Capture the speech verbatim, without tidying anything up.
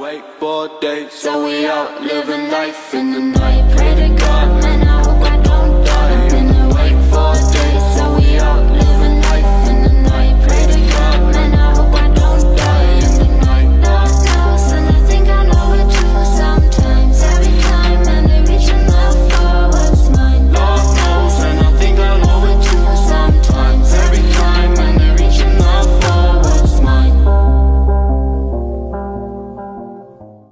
wait for days. So we out living life in the night. Pray to God